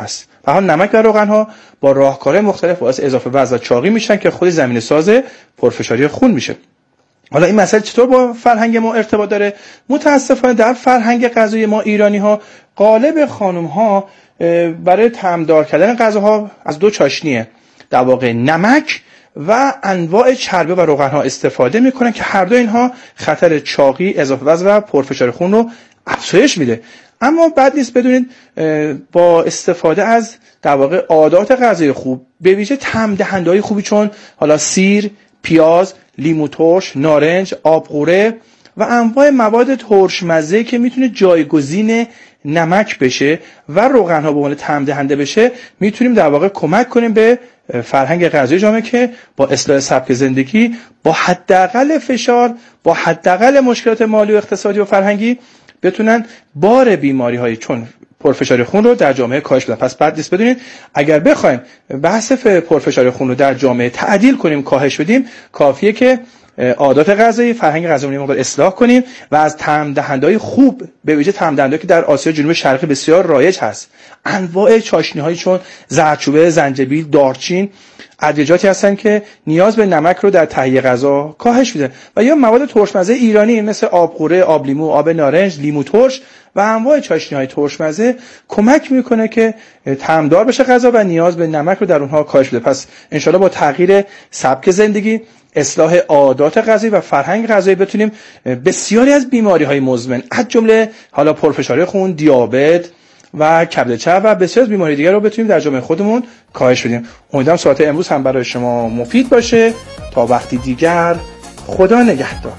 هست. به هر حال نمک و روغن ها با راهکارهای مختلف باعث اضافه وزن و چاقی میشن که خود زمینه ساز پرفشاری خون میشه. حالا این مسئله چطور با فرهنگ ما ارتباط داره؟ متاسفانه در فرهنگ غذایی ما ایرانی ها غالب خانم ها برای طعمدار کردن غذاها از دو چاشنیه، در واقع نمک و انواع چربی و روغن ها استفاده میکنن که هر دو اینها خطر چاقی، اضافه وزن و پرفشار خون رو افزایش میده. اما بد نیست بدونید با استفاده از در واقع عادات غذایی خوب، به ویژه طعم دهنده‌های خوبی چون حالا سیر، پیاز، لیمو ترش، نارنج، آبغوره و انواع مواد ترشمزه که میتونه جایگزین نمک بشه و روغن ها به عنوان طعم دهنده بشه، میتونیم در واقع کمک کنیم به فرهنگ غذایی جامعه که با اصلاح سبک زندگی، با حداقل فشار، با حداقل مشکلات مالی و اقتصادی و فرهنگی بتونن بار بیماری های چون پرفشاری خون رو در جامعه کاهش بدن. پس بد نیست بدونید اگر بخوایم بحث پرفشاری خون رو در جامعه تعدیل کنیم، کاهش بدیم، کافیه که عادات غذایی، فرهنگ غذایی رو اصلاح کنیم و از طعم دهنده‌های خوب، به ویژه طعم دهنده‌ای که در آسیا جنوب شرقی بسیار رایج هست، انواع چاشنی‌هایی چون زردچوبه، زنجبیل، دارچین، ادویه‌جاتی هستن که نیاز به نمک رو در تهیه غذا کاهش میده و یا مواد ترشمزه ایرانی مثل آبغوره، آب لیمو، آب نارنج، لیمو ترش و انواع چاشنی‌های ترشمزه کمک میکنه که طعمدار بشه غذا و نیاز به نمک رو در اونها کاهش بده. پس انشالله با تغییر سبک زندگی، اصلاح عادات غذایی و فرهنگ غذایی بتونیم بسیاری از بیماری‌های مزمن از جمله حالا پرفشاری خون، دیابت و کبد چرب و بسیار از بیماری دیگر رو بتونیم در جامعه خودمون کاهش بدیم. امیدوارم صحبت امروز هم برای شما مفید باشه. تا وقتی دیگر، خدا نگهدار.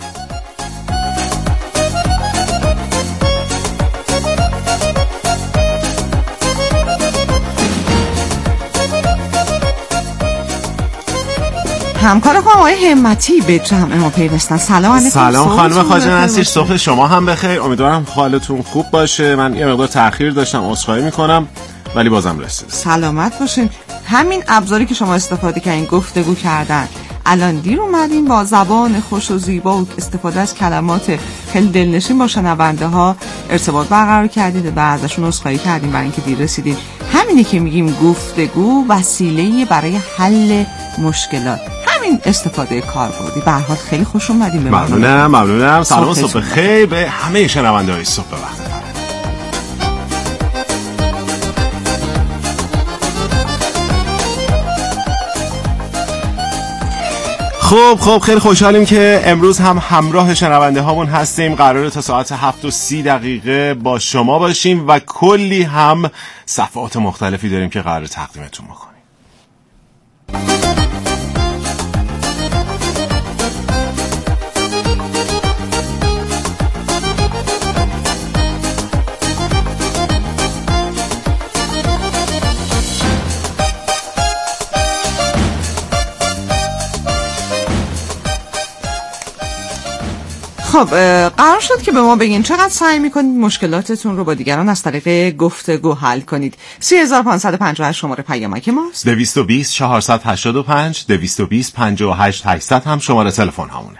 همکار خانم آقای همتی به جمع ما پیوستن. سلام علیکم. سلام خانم خواجه نصیر، صبح شما هم بخیر. امیدوارم حالتون خوب باشه. من یه مقدار تأخیر داشتم، عذرخواهی میکنم ولی بازم رسید. سلامت باشین. همین ابزاری که شما استفاده کردین، گفتگو کردن، الان دیر اومدین با زبان خوش و زیبا و استفاده از کلمات خیلی دلنشین با شنونده ها ارتباط برقرار کردید و ازشون عذرخواهی کردین برای اینکه دیر رسیدین. همینی که میگیم گفتگو وسیله‌ای برای حل مشکلات، همین استفاده کاربردی. به هر حال خیلی خوش اومدین به ما. ممنونم. سلام صبح خیر به همه شنونده‌های صبح وقت. خب خیلی خوشحالیم که امروز هم همراه شنونده هامون هستیم. قراره تا ساعت 7:30 با شما باشیم و کلی هم صفحات مختلفی داریم که قراره تقدیمتون بکنیم. خب قرار شد که به ما بگین چقدر سعی میکنید مشکلاتتون رو با دیگران از طریق گفتگو حل کنید. 3558 شماره پیامک ماست. 220 485 220 58 800 هم شماره تلفن همونه.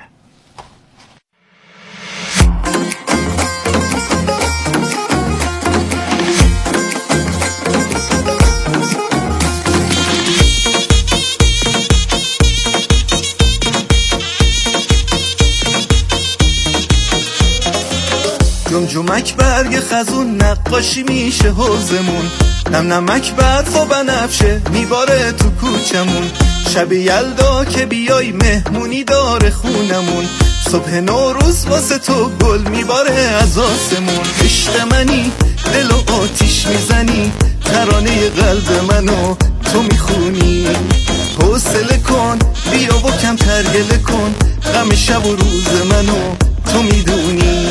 جمجمک برگ خزون نقاشی میشه حوزمون، نم نمک برف و بنفشه میباره تو کوچمون، شب یلدا که بیای مهمونی داره خونمون، صبح نوروز واسه تو گل میباره از آسمون، عشق منی دل و آتیش میزنی، ترانه قلب منو تو میخونی، حوصله کن بیا و کم ترگله کن، غم شب و روز منو تو میدونی.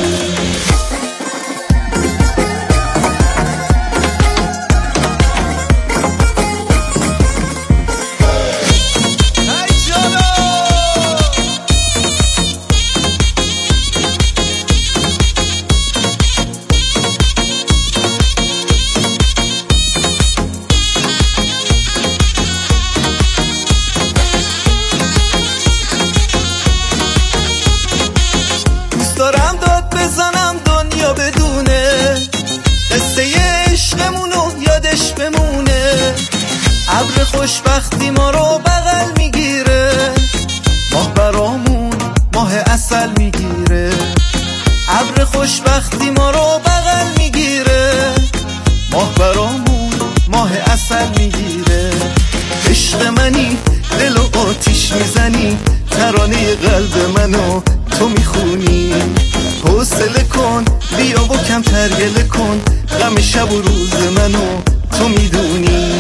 ابر خوشبختی ما رو بغل میگیره، ماه برامون ماه عسل میگیره. ابر خوشبختی ما رو بغل میگیره، ماه برامون ماه عسل میگیره. عشق منی دل و آتیش میزنی، ترانه قلب منو تو میخونی. حوصله کن بیا و کم ترگله کن، غم شب و روز منو تو میدونی.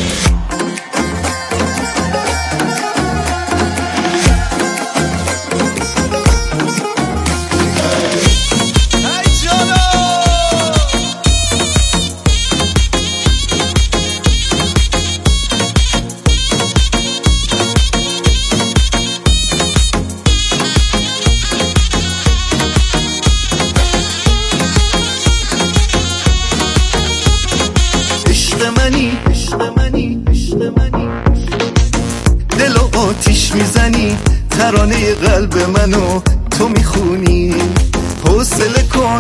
دل و آتیش میزنی، ترانه قلب منو تو میخونی. حوصله کن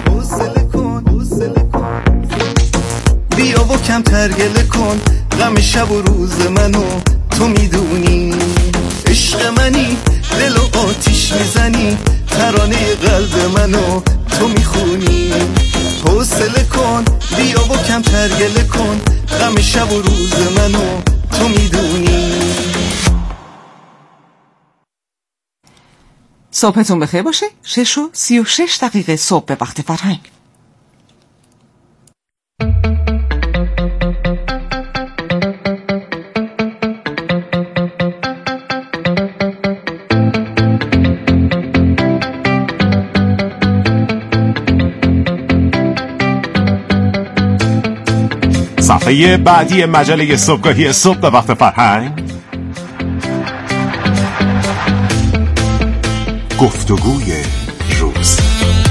بیا و کم ترگله کن، غم شب و روز منو تو میدونی. عشق منی دل و آتیش میزنی، ترانه قلب منو تو میخونی. حوصله کن بیا و کم ترگله کن، غم شب و روز منو تو میدونی. صبحتون بخیر باشه. 6:36 صبح به وقت فرهنگ. صفحه بعدی مجله صبحگاهی صبح به وقت فرهنگ، گفتگوی روز.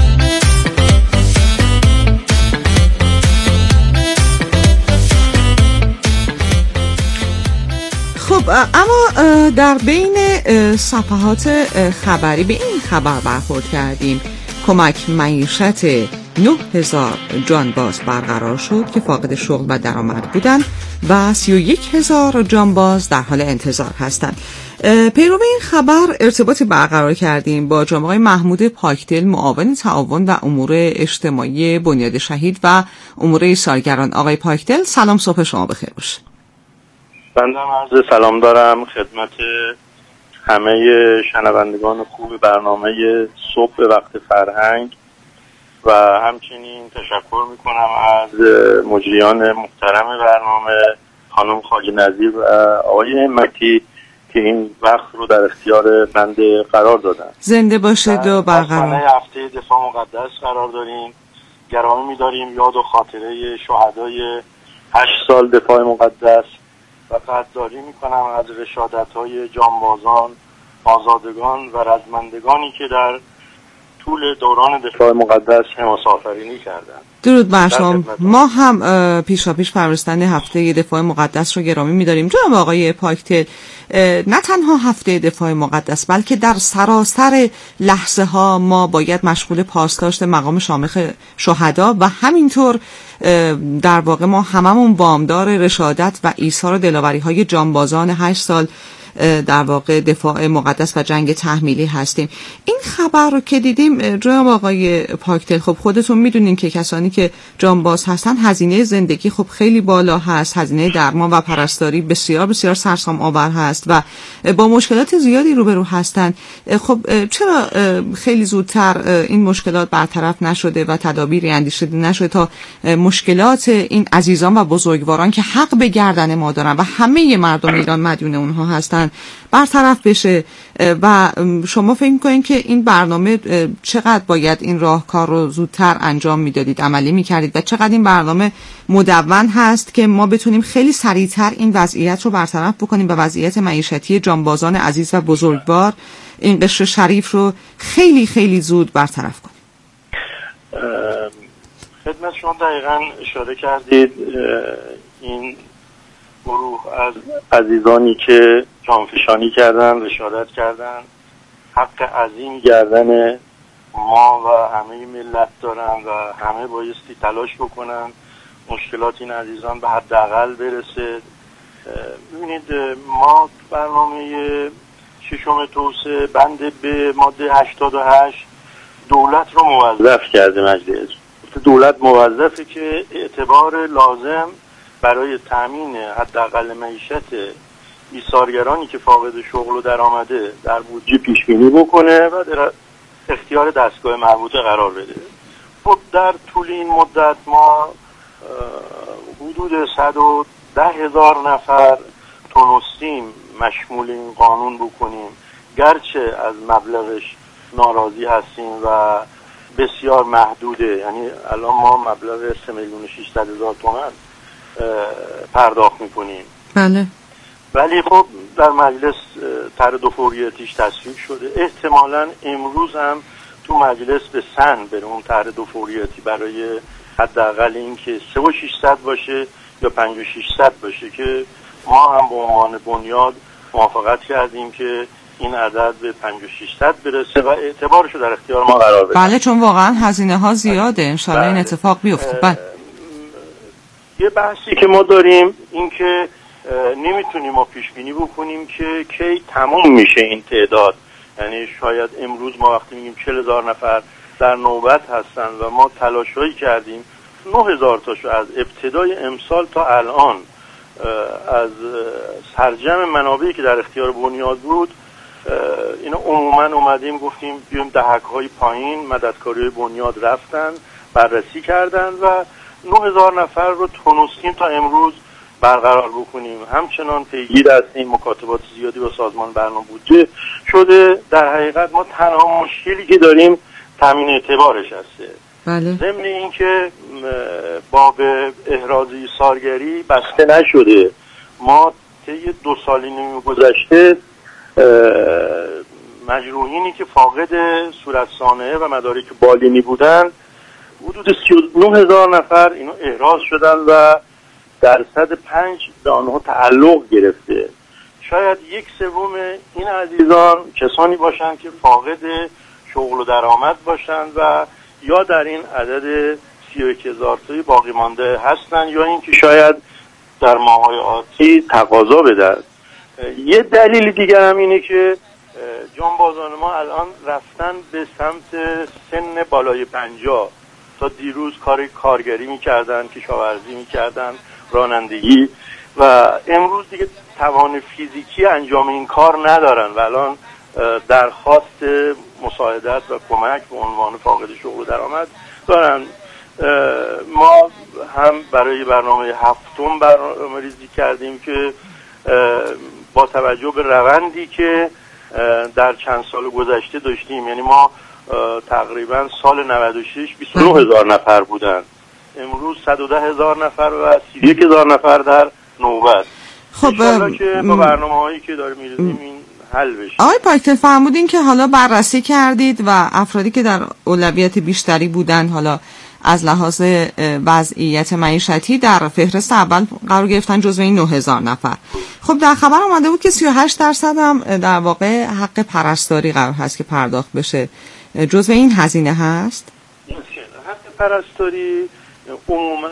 خب اما در بین صفحات خبری به این خبر برخورد کردیم: کمک معیشت 9,000 جانباز برقرار شد که فاقد شغل و درآمد بودند و 31,000 جانباز در حال انتظار هستند. پیرو این خبر ارتباطی برقرار کردیم با جناب آقای محمود پاکدل، معاون تعاون و امور اجتماعی بنیاد شهید و امور ایثارگران. آقای پاکدل سلام، صبح شما بخیر باشه. بنده عرض سلام دارم خدمت همه شنوندگان خوب برنامه صبح به وقت فرهنگ و همچنین تشکر میکنم از مجریان محترم برنامه خانم خاجی نظیر و آقای همتی که این وقت رو در اختیار بنده قرار دادن. زنده باشید و برقرار. هفته دفاع مقدس قرار داریم. گرامی می‌داریم یاد و خاطره شهدای 8 سال دفاع مقدس و قدردانی میکنم از رشادت‌های جانبازان، آزادگان و رزمندگانی که در طول دوران دفاع مقدس حماسه آفرینی کردند. درود بر شما. ما هم پیشاپیش فرستنده هفته دفاع مقدس رو گرامی می‌داریم. جناب آقای پاکدل، نه تنها هفته دفاع مقدس بلکه در سراسر لحظه ها ما باید مشغول پاسداشت مقام شامخ شهدا و همینطور در واقع ما هممون وامدار رشادت و ایثار و دلاوری‌های جانبازان 8 سال در واقع دفاع مقدس و جنگ تحمیلی هستیم. این خبر رو که دیدیم جناب آقای پاکدل، خب خودتون میدونین که کسانی که جانباز هستن هزینه زندگی خب خیلی بالا هست، هزینه درمان و پرستاری بسیار بسیار سرسام آور هست و با مشکلات زیادی روبرو هستن. خب چرا خیلی زودتر این مشکلات برطرف نشده و تدابیری اندیشیده نشده تا مشکلات این عزیزان و بزرگواران که حق به گردن ما دارن و همه مردم ایران مدیون اونها هستن برطرف بشه؟ و شما فکر می‌کنین که این برنامه چقدر باید این راهکار رو زودتر انجام میدادید، عملی میکردید و چقدر این برنامه مدون هست که ما بتونیم خیلی سریعتر این وضعیت رو برطرف بکنیم و وضعیت معیشتی جانبازان عزیز و بزرگوار، این قشر شریف رو خیلی خیلی زود برطرف کنیم؟ خدمت شما دقیقاً اشاره کردید. این گروه از عزیزانی که جانفشانی کردن، رشادت کردن، حق عظیم گردن ما و همه ملت دارن و همه بایستی تلاش بکنن مشکلات این عزیزان به حداقل برسه. ببینید ما برنامه ششم توسعه بند به ماده 88 دولت رو موظف کرده مجلس. دولت موظفه که اعتبار لازم برای تامین حداقل معیشت ایثارگرانی که فاقد شغل و درآمده در بودجه پیش بینی بکنه و در اختیار دستگاه مربوطه قرار بده. خب در طول این مدت ما حدود 110,000 نفر تونستیم مشمول این قانون بکنیم، گرچه از مبلغش ناراضی هستیم و بسیار محدوده. یعنی الان ما مبلغ 3,600,000 تومان پرداخت میکنیم. بله. ولی خب در مجلس طرح دو فوریتیش تصویب شده. احتمالاً امروز هم تو مجلس به سن بره اون طرح دو فوریتی برای حداقل این که 3,600 باشه یا 5,600 باشه که ما هم به عنوان بنیاد موافقت کردیم که این عدد به 5,600 برسه و اعتبارش رو در اختیار ما قرار بده. بله، چون واقعا هزینه ها زیاده. انشالله این اتفاق بیفته. بله. یه بحثی که ما داریم این که نمیتونیم ما پیش بینی بکنیم که کی تموم میشه این تعداد. یعنی شاید امروز ما وقتی میگیم 40,000 نفر در نوبت هستن و ما تلاشایی کردیم 9,000 تاشو از ابتدای امسال تا الان از سرجم منابعی که در اختیار بنیاد بود اینا عموما اومدیم گفتیم بیایم دهک‌های پایین مددکاری بنیاد رفتن بررسی کردن و 9,000 نفر رو تونستیم تا امروز برقرار بکنیم. همچنان پیگیر هستیم، مکاتبات زیادی با سازمان برنامه بودجه شده. در حقیقت ما تنها مشکلی که داریم تامین اعتبارش هسته. بله. ضمن این که باب احراز ایثارگری بسته نشده. ما طی 2 سال نیم گذشته مجروحینی که فاقد صورت صانعه و مدارک بالینی بودن حدود 39,000 نفر اینو احراز شدن و درصد 5 به آنها تعلق گرفته. شاید 1/3 این عزیزان کسانی باشند که فاقد شغل و درآمد باشند و یا در این عدد 31,000 تایی باقی مانده هستند یا اینکه شاید در ماه‌های آتی تقاضا بدهد. یه دلیل دیگر هم اینه که جانبازان ما الان رفتن به سمت سن بالای 50. تا دیروز کار کارگری میکردن، کشاورزی میکردن، رانندگی و امروز دیگه توان فیزیکی انجام این کار ندارن و الان درخواست مساعدت و کمک به عنوان فاقد شغل و درآمد دارن. ما هم برای برنامه 7 برنامه‌ریزی کردیم که با توجه به روندی که در چند سال گذشته داشتیم، یعنی ما تقریبا سال 96 29,000 نفر بودن، امروز 110,000 نفر و 31,000 نفر در نوبت. خب که با برنامه‌هایی که داریم می‌ریزیم این حل بشه. آقای پاکتل فرمودین که حالا بررسی کردید و افرادی که در اولویت بیشتری بودن حالا از لحاظ وضعیت معیشتی در فهرست اول قرار گرفتن جزو این 9,000 نفر. خب در خبر اومده بود که 38% هم در واقع حق پرستاری قرار هست که پرداخت بشه. جزو این هزینه هست؟ حق پرستاری عموما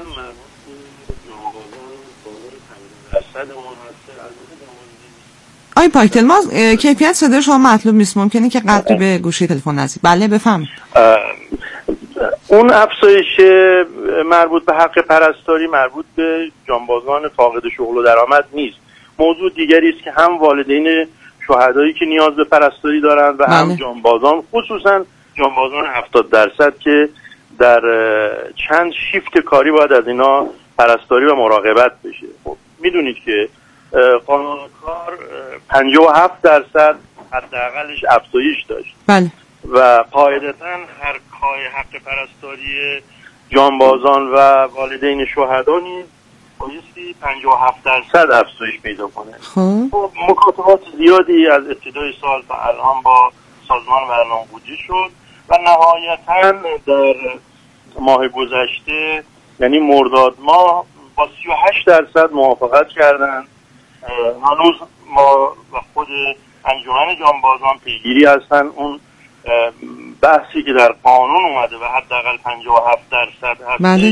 آقای پاکتل ما کیفیت صدای شما مطلوب نیست، ممکنه که قدری به گوشی تلفن نزدیک. بله بفهم. اون افزایش مربوط به حق پرستاری مربوط به جانبازان فاقد شغل و درآمد نیست. موضوع دیگری است که هم والدین شهدایی که نیاز به پرستاری دارند و هم جانبازان، خصوصا جانبازان 70% که در چند شیفت کاری باید از اینا پرستاری و مراقبت بشه. خب میدونید که قانون کار 57% حداقلش افزایش داشت. بله. و قاعدتاً هر کار حق پرستاری جانبازان و والدین شهدا نیز بایستی 57% افزایش پیدا کنه. خب مکاتبات زیادی از ابتدای سال تا الان با سازمان برنامه بودجه شد و نهایتاً در ماه گذشته یعنی مرداد ماه با 38% موافقت کردن. هنوز ما و خود انجمن جانبازان پیگیری هستن اون بحثی که در قانون اومده و حداقل 57% هستش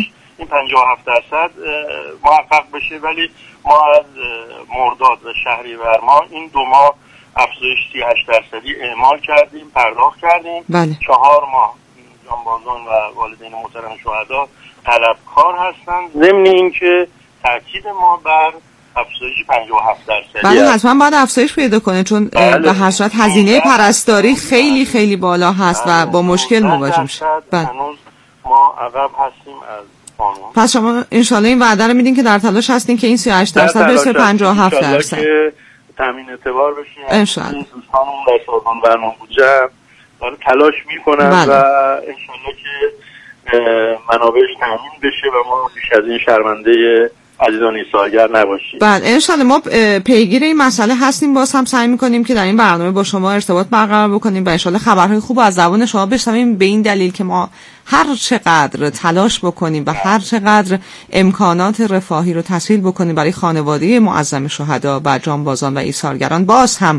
این 57% محقق بشه، ولی ما از مرداد و شهریور ماه این 2 ماه افزایش 38% اعمال کردیم، پرداخت کردیم. بله. 4 ماه جانبازان و والدین محترم شهدا طلبکار هستند، ضمن اینکه تاکید ما بر افزایش 57%. بله حتما باید افزایش پیدا کنه، چون به هر صورت هزینه پرستاری خیلی خیلی بالا هست و با مشکل مواجه میشه. هنوز ما عقب هستیم از قانون. پس شما انشالله این وعده رو میدین که در تلاش هستین که این 38% برسه 57%. که تامین اعتبار بشیم. انشالله. این دوستانمون در سازمان برنامه بودجه داره تلاش میکنن و انشالله که منابعش تامین بشه و ما بیش از این شرمنده عزیزان ایثارگر نباشیم. بله انشالله ما پیگیر این مسئله هستیم، باز هم سعی میکنیم که در این برنامه با شما ارتباط برقرار بکنیم و انشالله خبرهای خوب از زبان شما بشنویم، به این دلیل که ما هر چقدر تلاش بکنیم و هر چقدر امکانات رفاهی رو تسهیل بکنیم برای خانواده معظم شهدا و جانبازان و ایثارگران، باز هم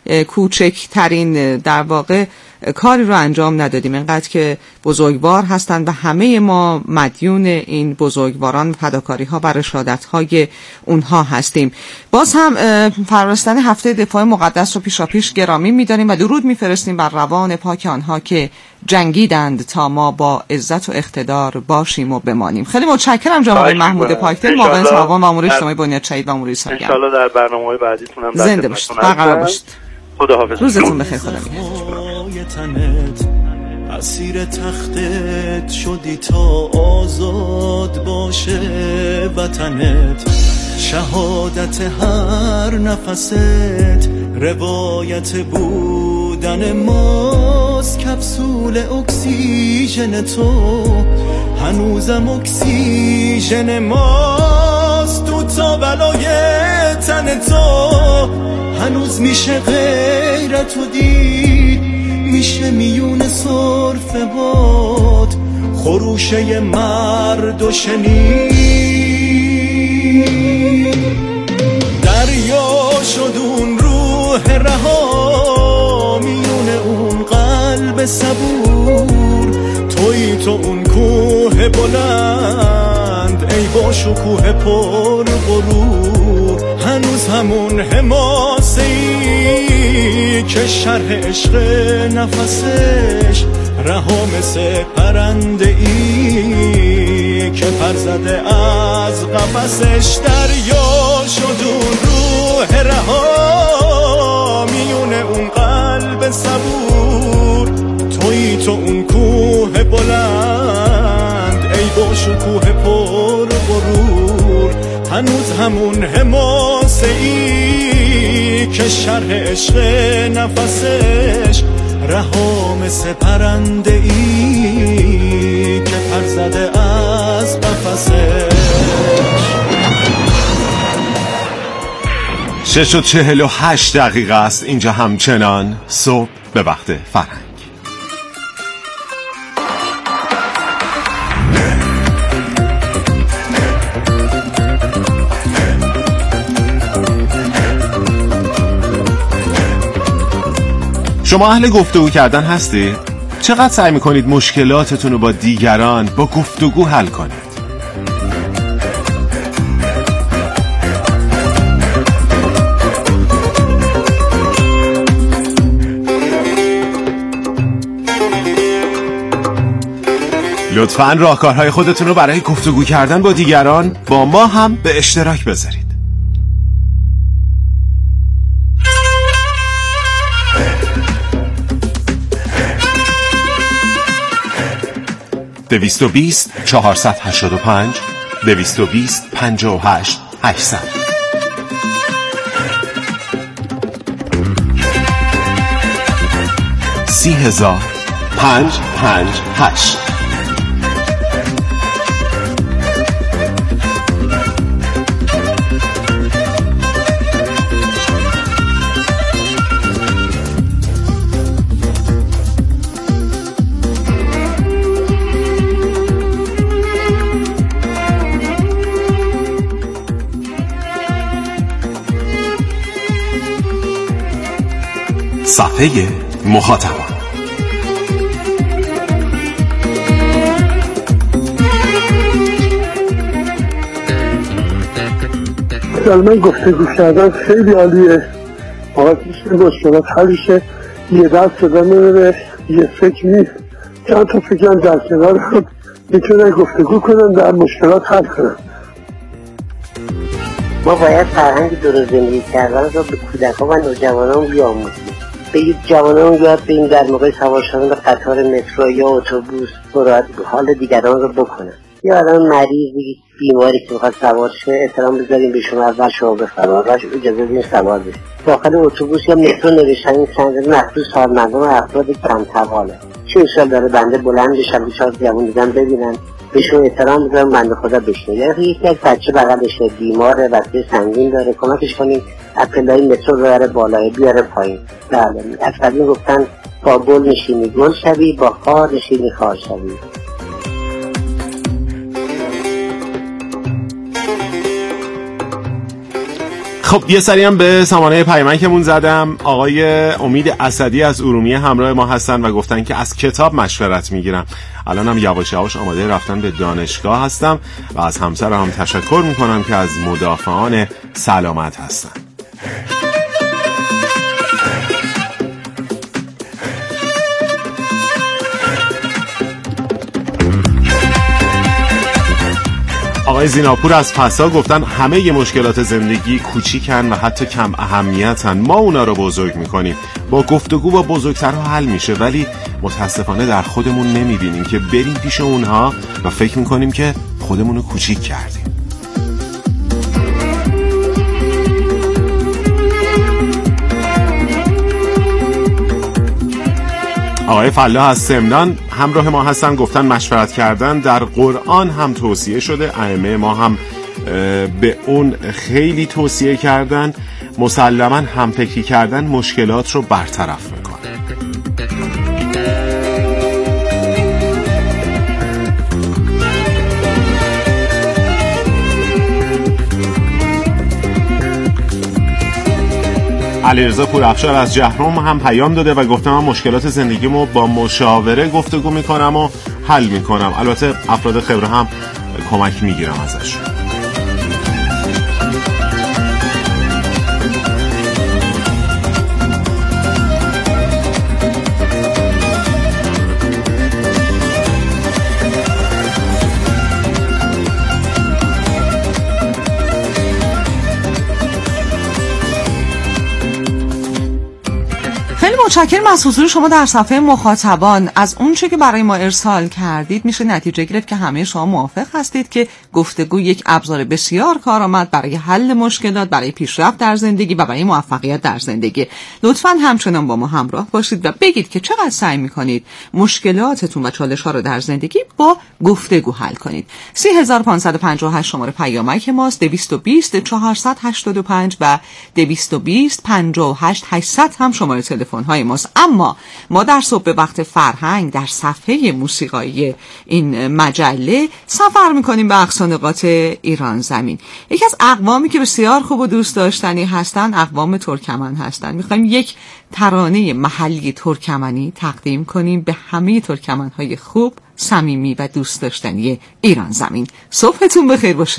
کوچکترین در واقع کاری رو انجام ندادیم، اینقدر که بزرگوار هستند و همه ما مدیون این بزرگواران، فداکاری ها و رشادت های اونها هستیم. باز هم فرارستن هفته دفاع مقدس رو پیشاپیش گرامی می‌داریم و درود می‌فرستیم بر روان پاک آنها که جنگیدند تا ما با عزت و اقتدار باشیم و بمانیم. خیلی متشکرم جناب آقای محمود پاکدل، معاون سازمان مامور اجتماعی بنیاد شهید و امور ایثارگر. ان شاءالله در برنامه‌های بعدیتون هم زنده باشید، برقرار باشید. خداحافظ. روزتون بخیر. خدا نگهدار. اسیر تختت شدی تا آزاد باشه وطنت، شهادت هر نفست روایت بودن ماست، کپسول اکسیژن تو هنوزم اکسیژن ماست، تو تا بلای تن تو هنوز میشه غیرتو دید، میشه میون صرف باد خروشه مرد و شنید، دریا شد اون روح رها میون اون قلب صبور، توی تو اون کوه بلند ای با شکوه پر غرور، هنوز همون حماسه‌ای که شرح عشق نفسش رها مثل پرنده ای که پر زده از قفسش، دریا شد اون روح رها میون اون قلب صبور، توی تو اون کوه بلند ای با شکوه پر غرور، هنوز همون حماسه‌ای که شرح عشق نفسش رها مثل پرنده ای که پر زده از قفسش. 6:48 است. اینجا همچنان صبح به وقت فرهنگ. شما اهل گفتگو کردن هستید؟ چقدر سعی میکنید مشکلاتتون رو با دیگران با گفتگو حل کنید؟ لطفاً راهکارهای خودتون رو برای گفتگو کردن با دیگران با ما هم به اشتراک بذارید. 220 485 220 58 800 30,000 558 صفحه مخاطبان. نظر من گفتگو کردن خیلی عالیه، باید مشکلات حل شه. یه دست صدا نمیره، یه فکر نیست، چند تا فکرم در کنار هم میتونن گفتگو کنن، در مشکلات حل کنن. ما باید فرهنگ درست زندگی کردن رو به کودک‌ها و نوجوانان بیاموزیم. به جوانان یاد بدیم در موقع سوار شدن به قطار مترو یا اتوبوس حال دیگران رو بکنن. یا آدم مریضی بیماری که میخواد سوار شه احترام بذاریم به شما، اول شما بفرمایید، اجازه بدین سوار بشید. داخل اتوبوس یا مترو نوشتن این صندلی مخصوص سالمندان و افراد کم‌تواله. چه اشکال داره بنده بلند بشم بیشتر جوان دیدن ببینن بهشون احترام بذارم، بنده خدا بشینه. یعنی یکی از بچه بغلشه بیماره، بچه سنگین داره، کمکش کنیم اپلای مترو ببره بالای بیاره پایین. بله اکثریون گفتن با گل نشینی گل شوی، با خار نشینی خار شوی. خب یه سری هم به سامانه پیامکمون زدم. آقای امید اسدی از ارومیه همراه ما هستن و گفتن که از کتاب مشورت میگیرم. الان هم یواش یواش آماده رفتن به دانشگاه هستم و از همسرم هم تشکر میکنم که از مدافعان سلامت هستن. آقای زیناپور از فسا گفتن همه مشکلات زندگی کوچیکن و حتی کم اهمیتن، ما اونا رو بزرگ میکنیم، با گفتگو با بزرگترها حل میشه، ولی متاسفانه در خودمون نمیبینیم که بریم پیش اونها و فکر میکنیم که خودمون رو کوچیک کردیم. آقای فلاح از سمنان همراه ما هستن، گفتن مشورت کردن در قرآن هم توصیه شده، ائمه ما هم به اون خیلی توصیه کردن، مسلماً هم فکری کردن مشکلات رو برطرف میکنه. علیرضا پورافشار از جهرم هم پیام داده و گفتم من مشکلات زندگیمو با مشاوره گفتگو میکنم و حل میکنم. البته افراد خبره هم کمک میگیرم ازش. متشکرم از حضور شما در صفحه مخاطبان. از اون چه که برای ما ارسال کردید میشه نتیجه گرفت که همه شما موافق هستید که گفتگو یک ابزار بسیار کارآمد برای حل مشکلات، برای پیشرفت در زندگی و برای موفقیت در زندگی. لطفاً همچنان با ما همراه باشید و بگید که چقدر سعی میکنید مشکلاتتون و چالش‌ها رو در زندگی با گفتگو حل کنید. 3558 شماره پیامک ماست، 220 485 و 220 58 800 هم شماره تلفن های ماست. اما ما در صبح وقت فرهنگ در صفحه موسیقایی این مجله سفر میکنیم به اقصانقاط ایران زمین. یکی از اقوامی که بسیار خوب و دوست داشتنی هستن اقوام ترکمن هستن. میخوایم یک ترانه محلی ترکمنی تقدیم کنیم به همه ترکمن های خوب، صمیمی و دوست داشتنی ایران زمین. صبحتون بخیر باشه.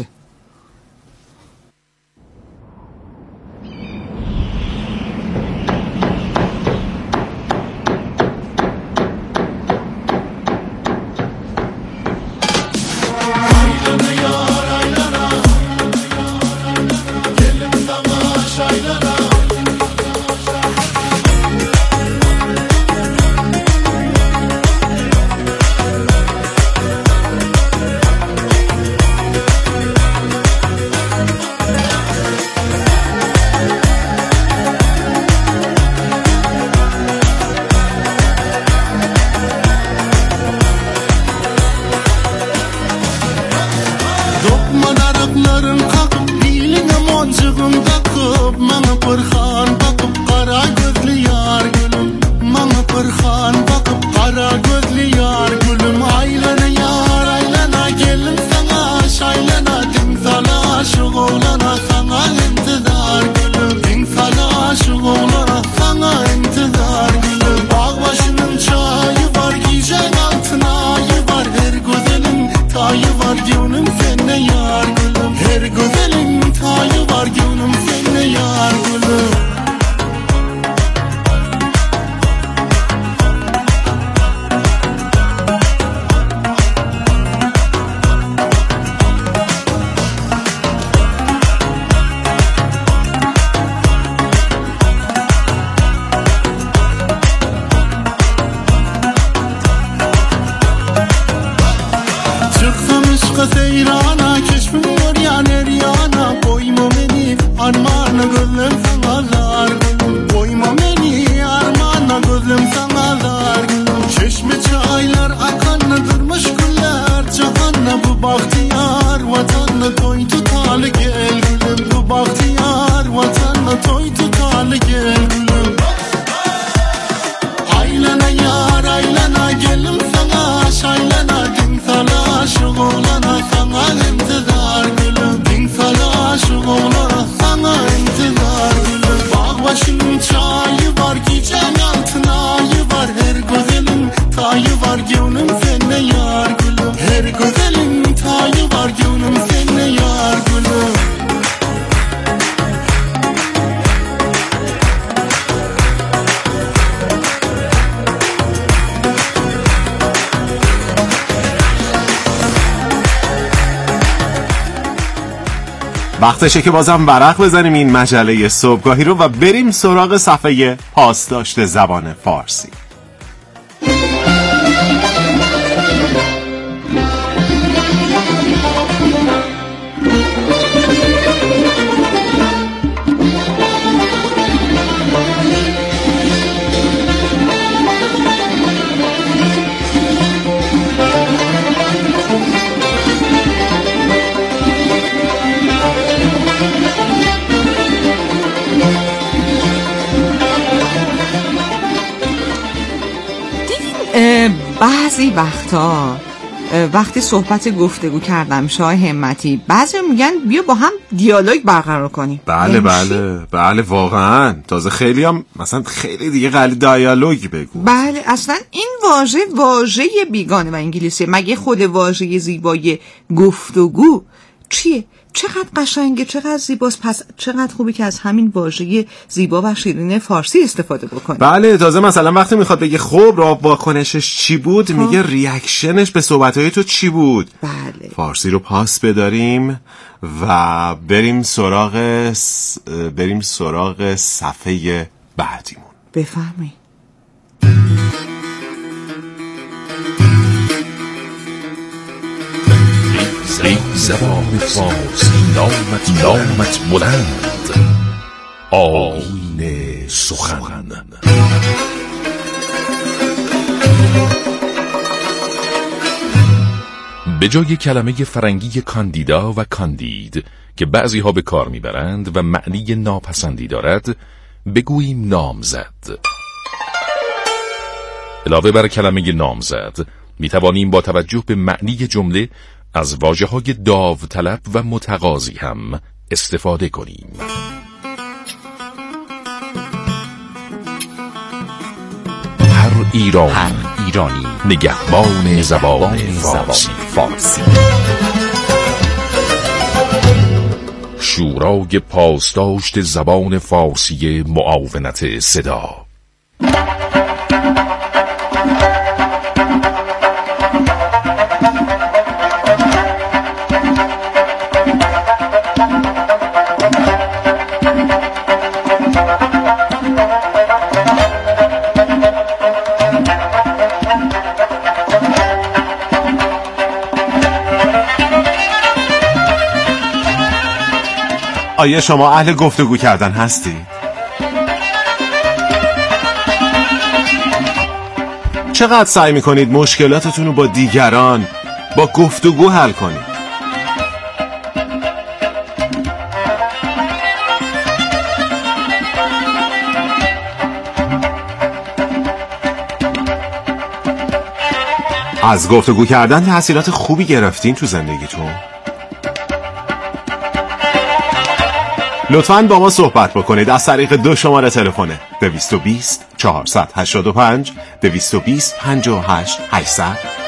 Her güzelin tayı var. armağanı gözüm sanalar gülüm Koyma beni armağanı gözüm sanalar gülüm Çeşme çaylar akanı durmuş güller Cahanna bu bahtiyar vatanı toy tutalı gel gülüm Bu bahtiyar vatanı toy tutalı gel gülüm Aylana yar aylana gelim sana Şaylana din sana şu oğlana sana intizar gülüm Din sana şu oğlana sana intizar gülüm Bağ başının çayı var gecen altın ayı var Her güzelin tayı var gönlüm seninle yar gülüm Her güzelin tayı var gönlüm seninle yar gülüm وقتشه که بازم ورق بزنیم این مجله صبحگاهی رو و بریم سراغ صفحه پاسداشت زبان فارسی. بعضی وقتا وقتی صحبت گفتگو کردم شاه همتی بعضی میگن بیا با هم دیالوگ برقرار کنیم. بله بله بله واقعا تازه خیلی هم مثلا خیلی دیگه قلی دیالوگ بگو. بله اصلا این واژه بیگانه و انگلیسی مگه خود واژه زیبای گفتگو چیه؟ چقدر قشنگه چقدر زیباست پس چقدر خوبی که از همین واژه زیبا و شیرین فارسی استفاده بکنیم. بله تازه مثلا وقتی میخواد بگه خب را واکنشش چی بود میگه ریاکشنش به صحبتهای تو چی بود. بله فارسی رو پاس بداریم و بریم سراغ صفحه بعدیمون. بفهمی زبان فارسی نامت بلند آیین سخن به جای کلمه فرنگی کاندیدا و کاندید که بعضی ها به کار میبرند و معنی ناپسندی دارد بگوییم نامزد. علاوه بر کلمه نامزد میتوانیم با توجه به معنی جمله از واژه‌های داوطلب و متقاضی هم استفاده کنیم. هر ایرانی نگهبان زبان فارسی. شورای پاسداشت زبان فارسی معاونت صدا. آیا شما اهل گفتگو کردن هستید؟ چقدر سعی میکنید مشکلاتتون رو با دیگران با گفتگو حل کنید؟ از گفتگو کردن تحصیلات خوبی گرفتین تو زندگیتون؟ لطفاً با ما صحبت بکنید از طریق 2 شماره تلفن 220 485 220 58 800